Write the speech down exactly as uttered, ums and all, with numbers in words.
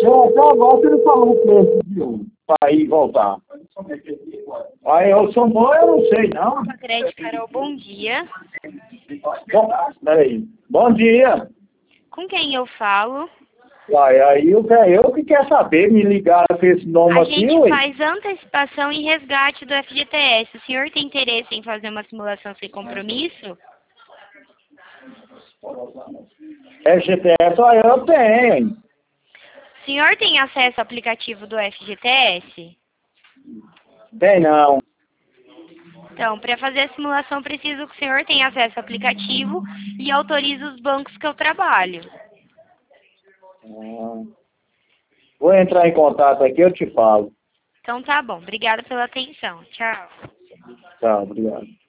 até agora você não falou o preço de um, para ir voltar. Aí eu sou bom, eu não sei, não. Crédito Carol, bom dia. Bom, peraí. Bom dia. Com quem eu falo? Uai, aí eu, eu que quero saber, me ligaram com esse nome A aqui, gente ué. faz antecipação e resgate do F G T S. O senhor tem interesse em fazer uma simulação sem compromisso? F G T S, olha, eu tenho. O senhor tem acesso ao aplicativo do F G T S? Tem não. Então, para fazer a simulação, preciso que o senhor tenha acesso ao aplicativo e autorize os bancos que eu trabalho. Ah, vou entrar em contato aqui, eu te falo. Então tá bom. Obrigada pela atenção. Tchau. Tá, obrigado.